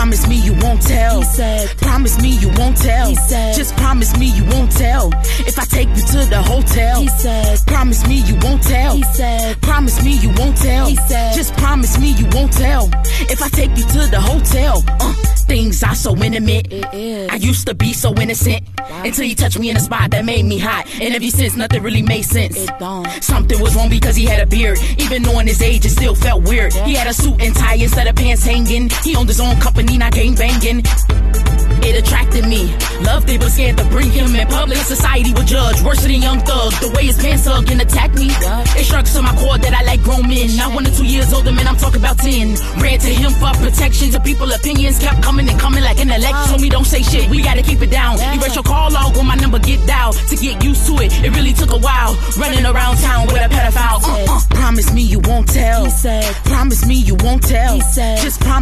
promise me you won't tell. He said, promise me you won't tell. He said, just promise me you won't tell. If I take you to the hotel. He said, promise me you won't tell. He said, promise me you won't tell. He said, just promise me you won't tell. If I take you to the hotel. Things are so intimate. I used to be so innocent until you touched me in a spot that made me hot. And ever since, nothing really made sense. Something was wrong because he had a beard. Even knowing his age, it still felt weird. He had a suit and tie instead of pants hanging. He owned his own company, not gang banging. It attracted me. Loved it, but scared to bring him in public. Society would judge, worse than Young Thug. The way his pants hug and attack me. It struck to my core that I like grown men. Not 1 or 2 years older, man, I'm talking about 10. Ran to him for protection. To people opinions kept coming and coming like an election. Told me don't say shit, we gotta keep it down. Erase your call log when my number get dialed. To get used to it, it really took a while. Running around town with a pedophile. Promise me you won't tell. He said, promise me you won't tell. He said, just promise